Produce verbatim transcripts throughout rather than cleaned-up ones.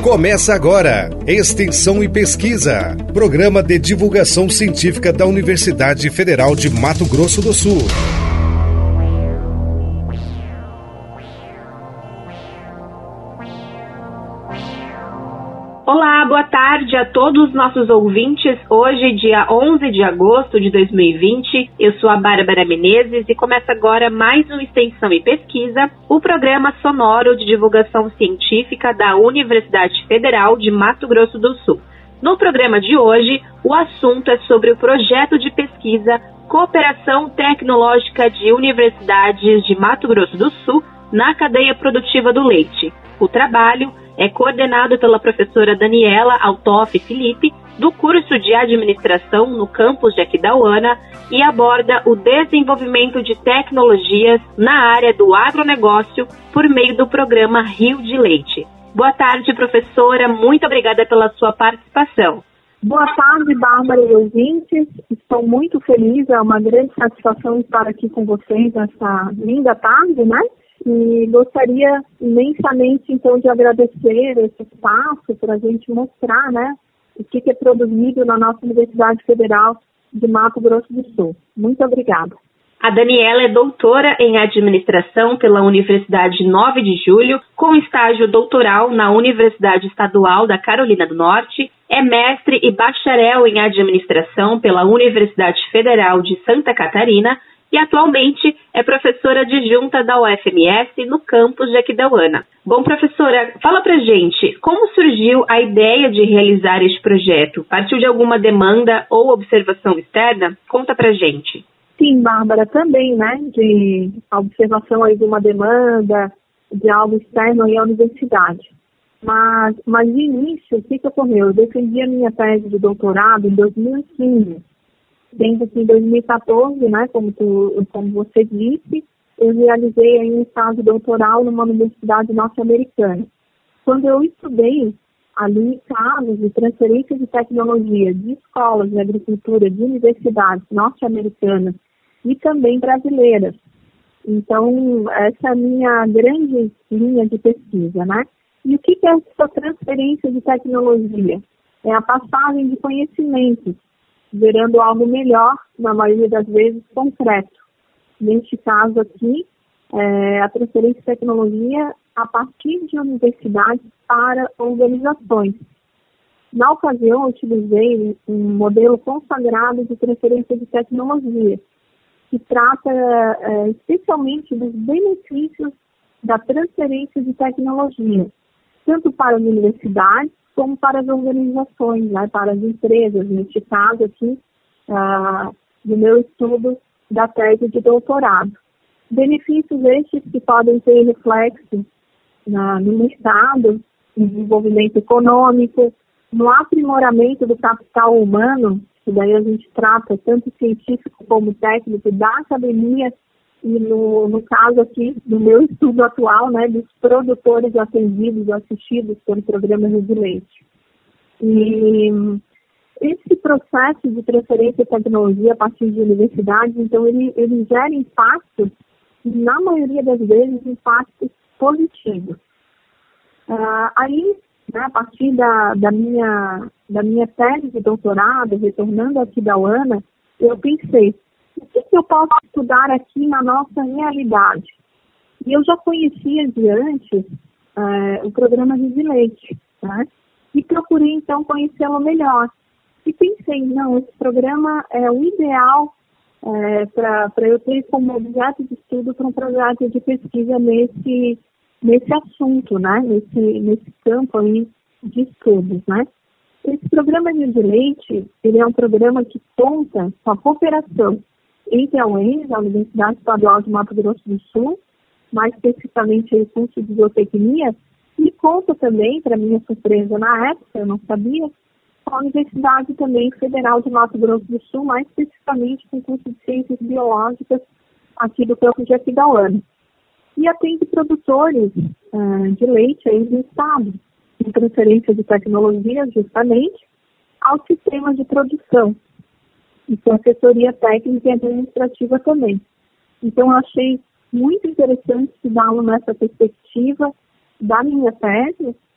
Começa agora, Extensão e Pesquisa, programa de divulgação científica da Universidade Federal de Mato Grosso do Sul. Olá, boa tarde a todos os nossos ouvintes. Hoje, dia onze de agosto de dois mil e vinte, eu sou a Bárbara Menezes e começa agora mais um Extensão e Pesquisa, o programa sonoro de divulgação científica da Universidade Federal de Mato Grosso do Sul. No programa de hoje, o assunto é sobre o projeto de pesquisa Cooperação Tecnológica de Universidades de Mato Grosso do Sul na cadeia produtiva do leite. O trabalho é coordenado pela professora Daniela Altoff Felipe, do curso de Administração no campus de Aquidauana, e aborda o desenvolvimento de tecnologias na área do agronegócio por meio do programa Rio de Leite. Boa tarde, professora. Muito obrigada pela sua participação. Boa tarde, Bárbara e ouvintes. Estou muito feliz, é uma grande satisfação estar aqui com vocês nessa linda tarde, né? E gostaria imensamente, então, de agradecer esse espaço para a gente mostrar, né, o que é produzido na nossa Universidade Federal de Mato Grosso do Sul. Muito obrigada. A Daniela é doutora em Administração pela Universidade nove de julho, com estágio doutoral na Universidade Estadual da Carolina do Norte, é mestre e bacharel em Administração pela Universidade Federal de Santa Catarina, e atualmente é professora adjunta da U F M S no campus de Aquidauana. Bom, professora, fala pra gente, como surgiu a ideia de realizar este projeto? Partiu de alguma demanda ou observação externa? Conta pra gente. Sim, Bárbara, também, né, de observação aí de uma demanda, de algo externo aí à universidade. Mas, mas de início, o que, que ocorreu? Eu defendi a minha tese de doutorado em dois mil e quinze. Sendo que em dois mil e quatorze, né, como, tu, como você disse, eu realizei aí um estágio doutoral numa universidade norte-americana. Quando eu estudei ali casos de transferência de tecnologia de escolas de agricultura de universidades norte-americanas e também brasileiras. Então, essa é a minha grande linha de pesquisa, né? E o que é essa transferência de tecnologia? É a passagem de conhecimentos, gerando algo melhor, na maioria das vezes, concreto. Neste caso aqui, é, a transferência de tecnologia a partir de universidades para organizações. Na ocasião, eu utilizei um modelo consagrado de transferência de tecnologia, que trata é, especialmente dos benefícios da transferência de tecnologia, tanto para as universidades, como para as organizações, né, para as empresas, neste caso aqui, ah, do meu estudo da tese de doutorado. Benefícios estes que podem ter reflexo na, no mercado, no desenvolvimento econômico, no aprimoramento do capital humano, que daí a gente trata tanto científico como técnico da academia, e no, no caso aqui, do meu estudo atual, né, dos produtores atendidos, assistidos pelo programa Rio de Leite. E esse processo de transferência de tecnologia a partir de universidades, então, ele, ele gera impactos, na maioria das vezes, impactos positivos. Ah, aí, né, a partir da, da, minha, da minha tese de doutorado, retornando aqui da U A N A, eu pensei, o que, que eu posso estudar aqui na nossa realidade? E eu já conhecia de antes é, o programa Rio de Leite, né? E procurei, então, conhecê-lo melhor. E pensei, não, esse programa é o ideal é, para eu ter como objeto de estudo para um projeto de pesquisa nesse, nesse assunto, né? Nesse, nesse campo aí de estudos, né? Esse programa Rio de Leite, ele é um programa que conta com a cooperação entre a U E N S, a Universidade Estadual de Mato Grosso do Sul, mais especificamente o curso de zootecnia, e conta também, para minha surpresa na época, eu não sabia, com a Universidade também Federal de Mato Grosso do Sul, mais especificamente com o curso de Ciências Biológicas aqui do campus de Aquidauana. E atende produtores uh, de leite aí do estado, em transferência de tecnologia, justamente, aos sistemas de produção. E com assessoria técnica e administrativa também. Então, eu achei muito interessante estudá-lo nessa perspectiva da minha tese,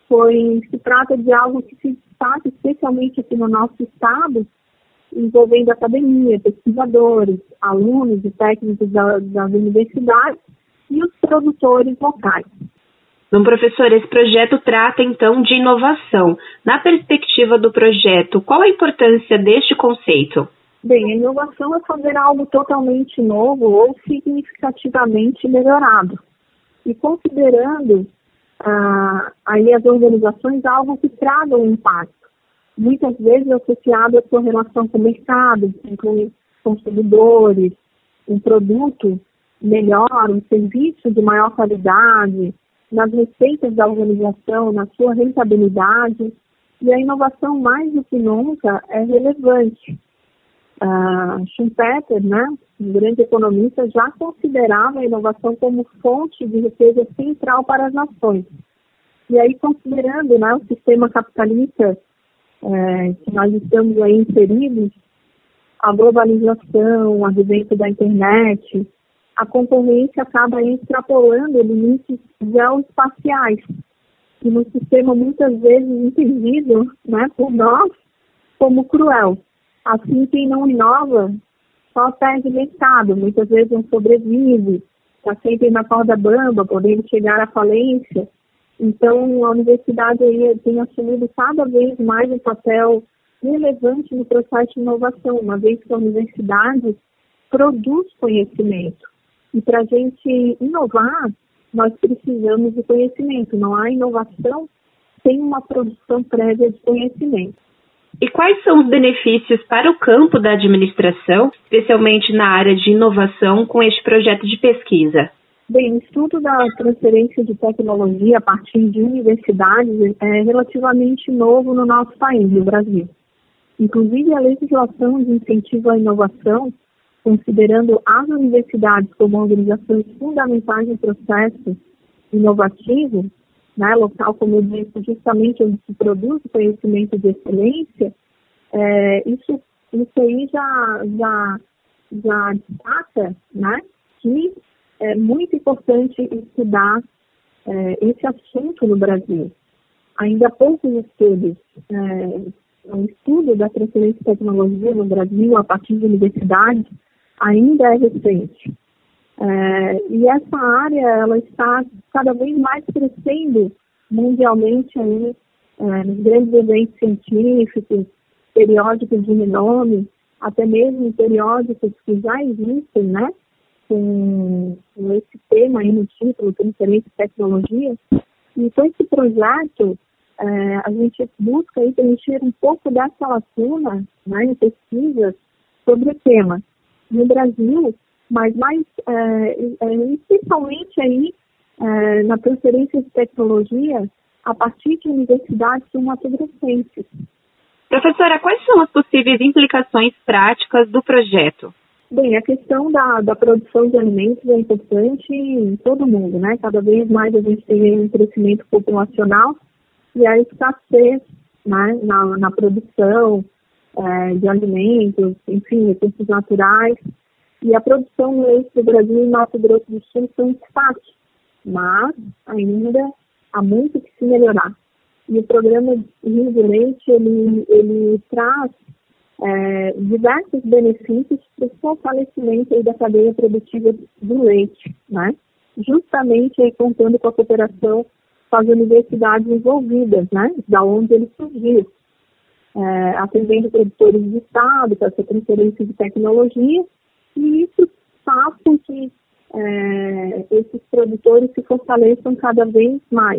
pois se trata de algo que se destaca especialmente aqui no nosso estado, envolvendo academia, pesquisadores, alunos e técnicos da, das universidades e os produtores locais. Bom, professor, esse projeto trata, então, de inovação. Na perspectiva do projeto, qual a importância deste conceito? Bem, a inovação é fazer algo totalmente novo ou significativamente melhorado. E considerando ah, aí as organizações algo que traga um impacto. Muitas vezes associado à sua relação com o mercado, inclui consumidores, um produto melhor, um serviço de maior qualidade, nas receitas da organização, na sua rentabilidade, e a inovação mais do que nunca é relevante. Uh, Schumpeter, né, um grande economista, já considerava a inovação como fonte de riqueza central para as nações. E aí, considerando, né, o sistema capitalista é, que nós estamos aí inseridos, a globalização, o advento da internet, a concorrência acaba extrapolando limites geoespaciais, e no sistema muitas vezes entendido, né, por nós como cruel. Assim, quem não inova só perde mercado, muitas vezes não sobrevive, está sempre na corda bamba, podendo chegar à falência. Então, a universidade aí tem assumido cada vez mais um papel relevante no processo de inovação, uma vez que a universidade produz conhecimento. E para a gente inovar, nós precisamos de conhecimento. Não há inovação sem uma produção prévia de conhecimento. E quais são os benefícios para o campo da administração, especialmente na área de inovação, com este projeto de pesquisa? Bem, o estudo da transferência de tecnologia a partir de universidades é relativamente novo no nosso país, no Brasil. Inclusive, a legislação de incentivo à inovação, considerando as universidades como organizações fundamentais no processo inovativo, né, local, como eu disse, justamente onde se produz o conhecimento de excelência, é, isso, isso aí já, já, já destaca, né, que é muito importante estudar é, esse assunto no Brasil. Ainda há poucos estudos, é, o estudo da transferência de tecnologia no Brasil a partir de universidades ainda é recente. É, e essa área ela está cada vez mais crescendo mundialmente aí, é, nos grandes eventos científicos, periódicos de renome, até mesmo periódicos que já existem, né, com, com esse tema aí no título, transferência de tecnologia. E com esse projeto, é, a gente busca aí preencher um pouco dessa lacuna, né, em pesquisas sobre o tema. No Brasil, mas mais é, é, especialmente aí é, na transferência de tecnologia a partir de universidades sul-mato-grossenses. Professora, quais são as possíveis implicações práticas do projeto? Bem, a questão da, da produção de alimentos é importante em todo mundo, né? Cada vez mais a gente tem um crescimento populacional e a escassez, né, na, na produção é, de alimentos, enfim, recursos naturais. E a produção no leite do Brasil e Mato Grosso do Sul são destaque, mas ainda há muito que se melhorar. E o programa Rio do Leite, ele, ele traz é, diversos benefícios para o fortalecimento aí da cadeia produtiva do leite, né? Justamente aí contando com a cooperação com as universidades envolvidas, né? Da onde ele surgiu, é, atendendo produtores do estado, com essa transferência de tecnologia. E isso faz com que é, esses produtores se fortaleçam cada vez mais.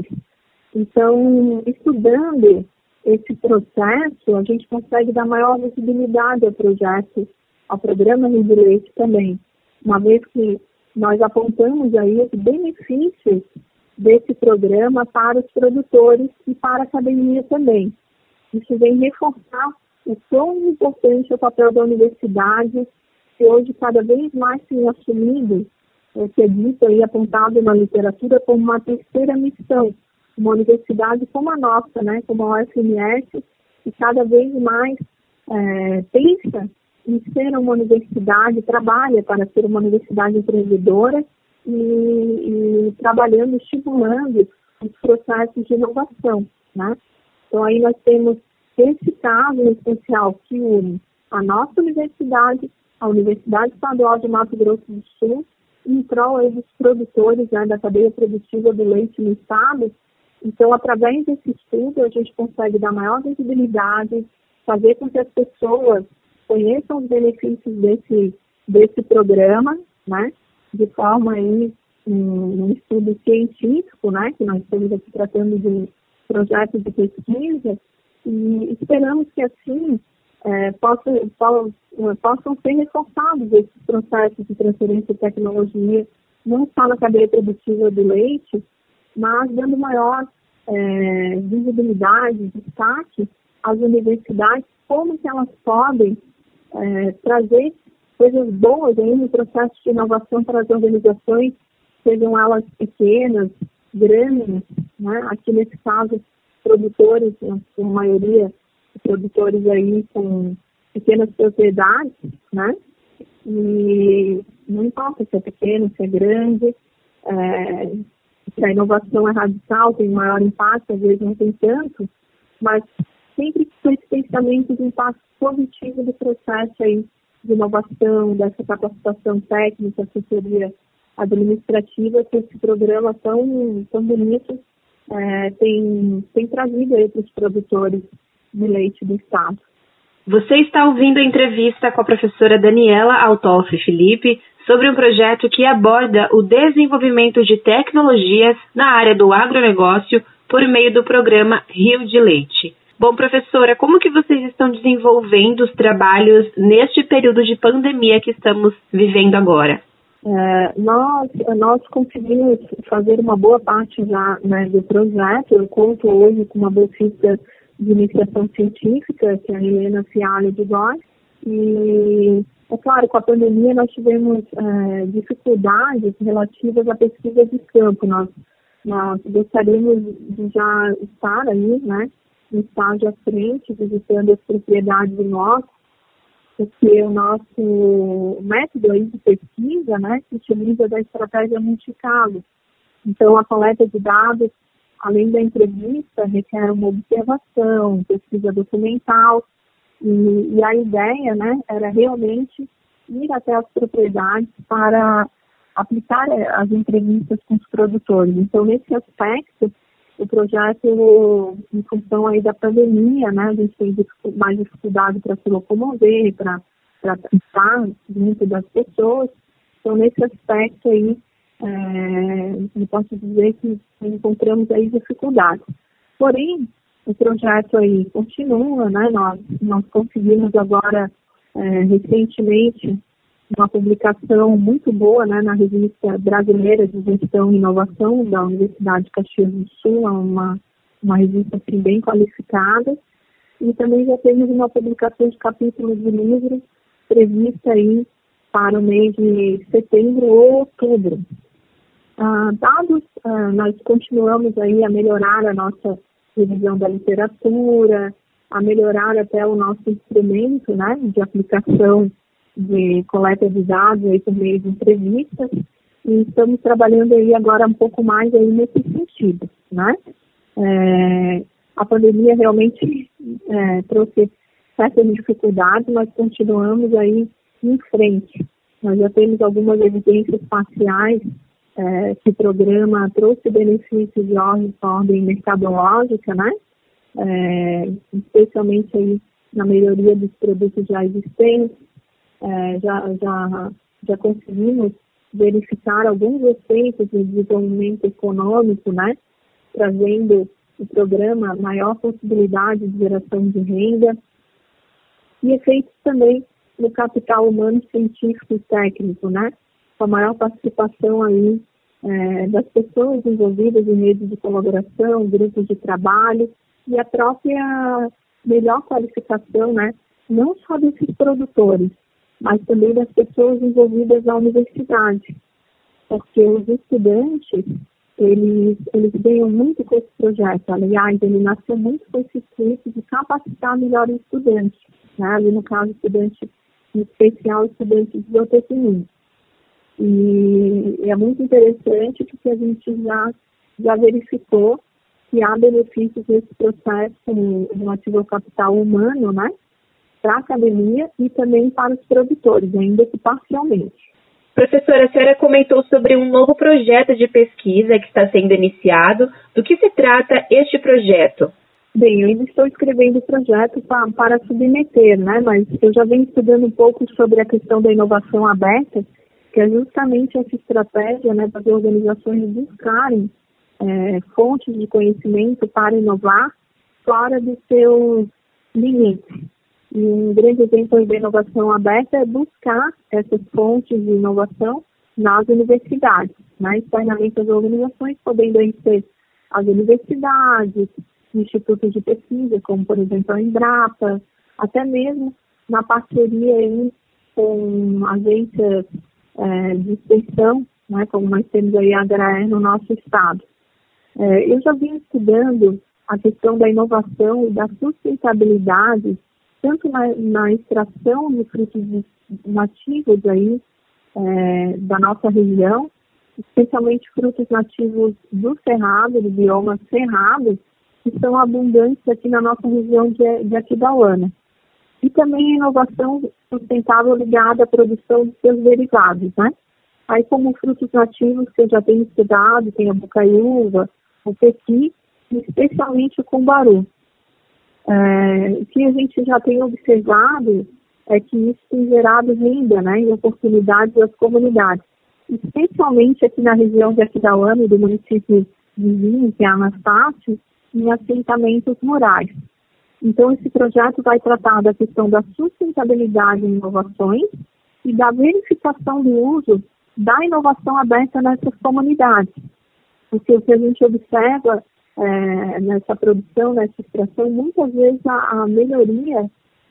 Então, estudando esse processo, a gente consegue dar maior visibilidade ao projeto, ao programa Rio do Leite também, uma vez que nós apontamos aí os benefícios desse programa para os produtores e para a academia também. Isso vem reforçar o quão importante é o papel da universidade, que hoje cada vez mais tem assumido, é, que é dito aí, apontado na literatura, como uma terceira missão. Uma universidade como a nossa, né, como a U F M S, que cada vez mais é, pensa em ser uma universidade, trabalha para ser uma universidade empreendedora e, e trabalhando, estimulando os processos de inovação, né? Então, aí nós temos esse caso especial que une a nossa universidade, a Universidade Estadual de Mato Grosso do Sul, em prol aí dos produtores, né, da cadeia produtiva do leite no estado. Então, através desse estudo, a gente consegue dar maior visibilidade, fazer com que as pessoas conheçam os benefícios desse, desse programa, né, de forma aí, um, um estudo científico, né, que nós estamos aqui tratando de projetos de pesquisa, e esperamos que assim é, possam, possam ser reforçados esses processos de transferência de tecnologia, não só na cadeia produtiva do leite, mas dando maior é, visibilidade, destaque às universidades, como que elas podem é, trazer coisas boas aí no processo de inovação para as organizações, sejam elas pequenas, grandes, né? Aqui nesse caso, produtores, a maioria de produtores aí com pequenas propriedades, né? E não importa se é pequeno, se é grande, é, se a inovação é radical, tem maior impacto, às vezes não tem tanto, mas sempre com esse pensamento de impacto positivo do processo aí de inovação, dessa capacitação técnica, assessoria administrativa, que esse programa tão, tão bonito é, tem, tem trazido aí para os produtores de leite do estado. Você está ouvindo a entrevista com a professora Daniela Altoffi Felipe sobre um projeto que aborda o desenvolvimento de tecnologias na área do agronegócio por meio do programa Rio de Leite. Bom, professora, como que vocês estão desenvolvendo os trabalhos neste período de pandemia que estamos vivendo agora? É, nós, nós conseguimos fazer uma boa parte já, né, do projeto. Eu conto hoje com uma bolsista de iniciação científica, que é a Helena Fialho de Góes. E, é claro, com a pandemia nós tivemos é, dificuldades relativas à pesquisa de campo. Nós, nós gostaríamos de já estar aí, né, no estágio à frente, visitando as propriedades do nosso, porque o nosso método aí de pesquisa, né, se utiliza da estratégia multicaso. Então, a coleta de dados, além da entrevista, requer uma observação, pesquisa documental, e, e a ideia, né, era realmente ir até as propriedades para aplicar as entrevistas com os produtores. Então, nesse aspecto, o projeto, em função aí da pandemia, né, a gente tem mais dificuldade para se locomover, para estar junto das pessoas. Então, nesse aspecto aí, é, eu posso dizer que encontramos aí dificuldades. Porém, o projeto aí continua, né, nós, nós conseguimos agora, é, recentemente, uma publicação muito boa, né, na Revista Brasileira de Gestão e Inovação da Universidade de Caxias do Sul, uma, uma revista assim, bem qualificada, e também já temos uma publicação de capítulos de livro prevista aí para o mês de setembro ou outubro. Ah, dados, ah, nós continuamos aí a melhorar a nossa revisão da literatura, a melhorar até o nosso instrumento, né, de aplicação de coleta de dados aí por meio de entrevistas, e estamos trabalhando aí agora um pouco mais aí nesse sentido, né? É, a pandemia realmente é, trouxe certas dificuldades, mas continuamos aí em frente. Nós já temos algumas evidências parciais é, que o programa trouxe benefícios de ordem, ordem mercadológica, né? É, especialmente aí na melhoria dos produtos já existentes. É, já, já, já conseguimos verificar alguns efeitos de desenvolvimento econômico, né, trazendo o programa maior possibilidade de geração de renda e efeitos também no capital humano científico e técnico, né, com a maior participação aí é, das pessoas envolvidas em redes de colaboração, grupos de trabalho e a própria melhor qualificação, né, não só desses produtores, mas também das pessoas envolvidas na universidade, porque os estudantes, eles, eles ganham muito com esse projeto. Aliás, ele nasceu muito com esse intuito de capacitar melhor o estudante, né? Ali no caso, estudante, em especial, estudante de zootecnia. E é muito interessante porque a gente já já verificou que há benefícios nesse processo relativo ao capital humano, né, para a academia e também para os produtores, ainda que parcialmente. Professora, a senhora comentou sobre um novo projeto de pesquisa que está sendo iniciado. Do que se trata este projeto? Bem, eu ainda estou escrevendo o projeto pra, para submeter, né? Mas eu já venho estudando um pouco sobre a questão da inovação aberta, que é justamente essa estratégia, né, das organizações buscarem é, fontes de conhecimento para inovar fora dos seus limites. E um grande exemplo da inovação aberta é buscar essas fontes de inovação nas universidades, né? Externamente as organizações, podendo aí ser as universidades, institutos de pesquisa, como por exemplo a Embrapa, até mesmo na parceria aí com agências é, de extensão, né, como nós temos aí a Agraer no nosso estado. É, eu já vim estudando a questão da inovação e da sustentabilidade, tanto na, na extração de frutos nativos aí, é, da nossa região, especialmente frutos nativos do cerrado, do bioma cerrado, que são abundantes aqui na nossa região de, de Aquidauana. E também a inovação sustentável ligada à produção de seus derivados, né? Aí como frutos nativos que eu já tenho estudado, tem a bocaiúva, o pequi, e especialmente o cumbaru. É, o que a gente já tem observado é que isso tem gerado renda, né, e oportunidades às comunidades, especialmente aqui na região de Aquidauana e do município vizinho, que é Anastácio, em assentamentos rurais. Então, esse projeto vai tratar da questão da sustentabilidade em inovações e da verificação do uso da inovação aberta nessas comunidades. Porque o que a gente observa é, nessa produção, nessa extração, muitas vezes a, a melhoria,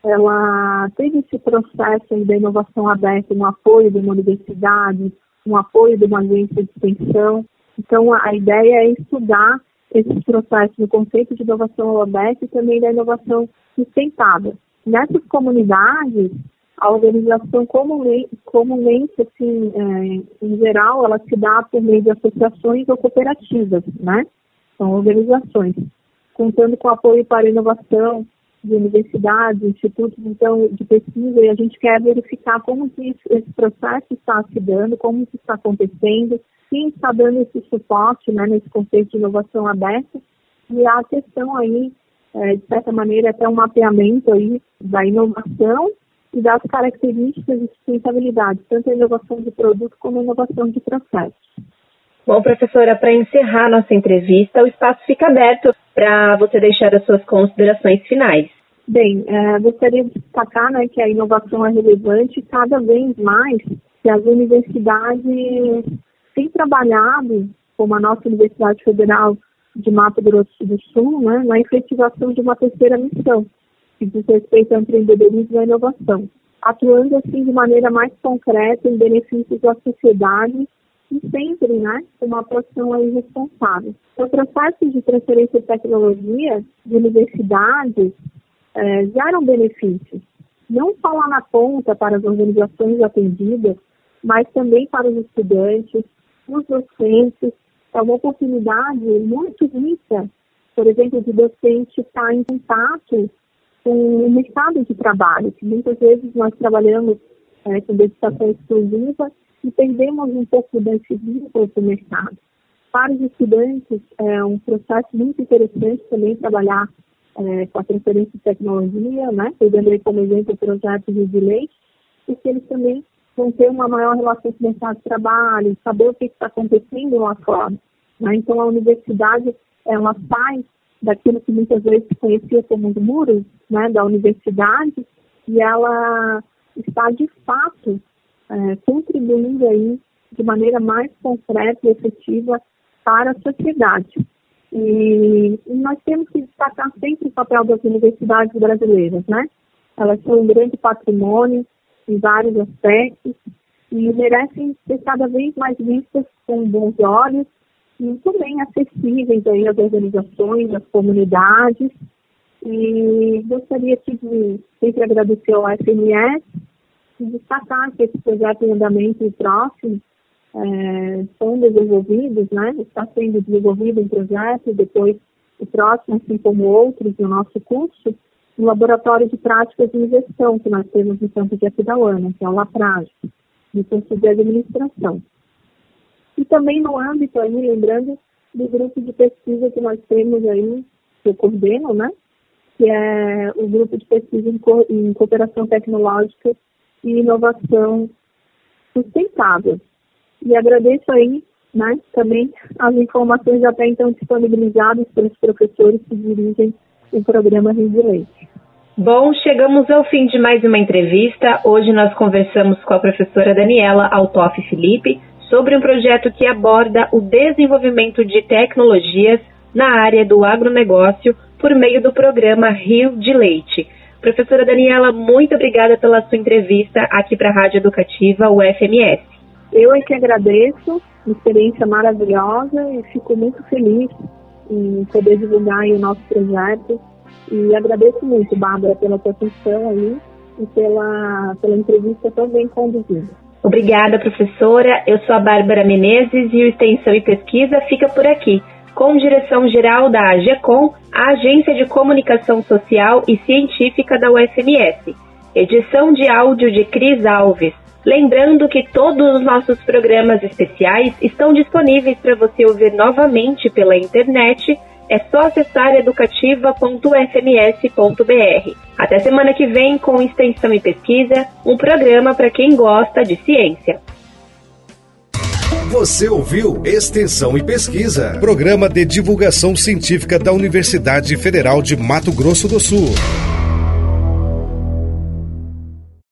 ela teve esse processo da inovação aberta, um apoio de uma universidade, um apoio de uma agência de extensão. Então, a, a ideia é estudar esses processos do conceito de inovação aberta e também da inovação sustentável. Nessas comunidades, a organização comumente, comumente assim, é, em geral, ela se dá por meio de associações ou cooperativas, né? São organizações, contando com apoio para a inovação de universidades, institutos então, de pesquisa, e a gente quer verificar como que esse processo está se dando, como isso está acontecendo, quem está dando esse suporte, né, nesse conceito de inovação aberta, e a questão aí, é, de certa maneira, até um mapeamento aí da inovação e das características de sustentabilidade, tanto a inovação de produto como a inovação de processo. Bom, professora, para encerrar nossa entrevista, o espaço fica aberto para você deixar as suas considerações finais. Bem, é, gostaria de destacar, né, que a inovação é relevante cada vez mais que as universidades têm trabalhado, como a nossa Universidade Federal de Mato Grosso do Sul, né, na efetivação de uma terceira missão, que diz respeito ao empreendedorismo e à inovação, atuando assim de maneira mais concreta em benefícios da sociedade e sempre, né, com uma atuação aí responsável. Então, processos de transferência de tecnologia de universidades é, geram benefícios, não só lá na ponta para as organizações atendidas, mas também para os estudantes, os docentes. É uma oportunidade muito rica, por exemplo, de docente estar em contato com o mercado de trabalho, que muitas vezes nós trabalhamos é, com dedicação exclusiva e perdemos um pouco desse vínculo com o mercado. Para os estudantes, é um processo muito interessante também trabalhar é, com a transferência de tecnologia, né? Pegando aí como exemplo o projeto de lei, porque eles também vão ter uma maior relação com o mercado de trabalho, saber o que está acontecendo lá fora. Né? Então, a universidade, ela sai daquilo que muitas vezes se conhecia como os muros, né, da universidade, e ela está, de fato, é, contribuindo aí de maneira mais concreta e efetiva para a sociedade. E, e nós temos que destacar sempre o papel das universidades brasileiras, né? Elas são um grande patrimônio em vários aspectos e merecem ser cada vez mais vistas com bons olhos e também acessíveis aí às organizações, às comunidades. E gostaria aqui de sempre agradecer ao F M S e destacar que esse projeto em andamento próximo é, são desenvolvidos, né? Está sendo desenvolvido um projeto, depois o próximo, assim como outros do nosso curso, um laboratório de práticas de gestão que nós temos no campus de Aquidauana, que é o LAPRAGE, do curso de administração. E também no âmbito aí, lembrando, do grupo de pesquisa que nós temos aí, que eu coordeno, né? Que é o grupo de pesquisa em, co- em cooperação tecnológica e inovação sustentável. E agradeço aí, né, também as informações até então disponibilizadas pelos professores que dirigem o programa Rio de Leite. Bom, chegamos ao fim de mais uma entrevista. Hoje nós conversamos com a professora Daniela Altoff Felipe sobre um projeto que aborda o desenvolvimento de tecnologias na área do agronegócio por meio do programa Rio de Leite. Professora Daniela, muito obrigada pela sua entrevista aqui para a Rádio Educativa U F M S. Eu é que agradeço, uma experiência maravilhosa e fico muito feliz em poder divulgar aí o nosso projeto. E agradeço muito, Bárbara, pela sua atenção aí e pela, pela entrevista tão bem conduzida. Obrigada, professora. Eu sou a Bárbara Menezes e o Extensão e Pesquisa fica por aqui, com direção-geral da AGECOM, a Agência de Comunicação Social e Científica da U F M S. Edição de áudio de Cris Alves. Lembrando que todos os nossos programas especiais estão disponíveis para você ouvir novamente pela internet. É só acessar educativa ponto u f m s ponto b r. Até semana que vem com Extensão e Pesquisa, um programa para quem gosta de ciência. Você ouviu Extensão e Pesquisa, programa de divulgação científica da Universidade Federal de Mato Grosso do Sul.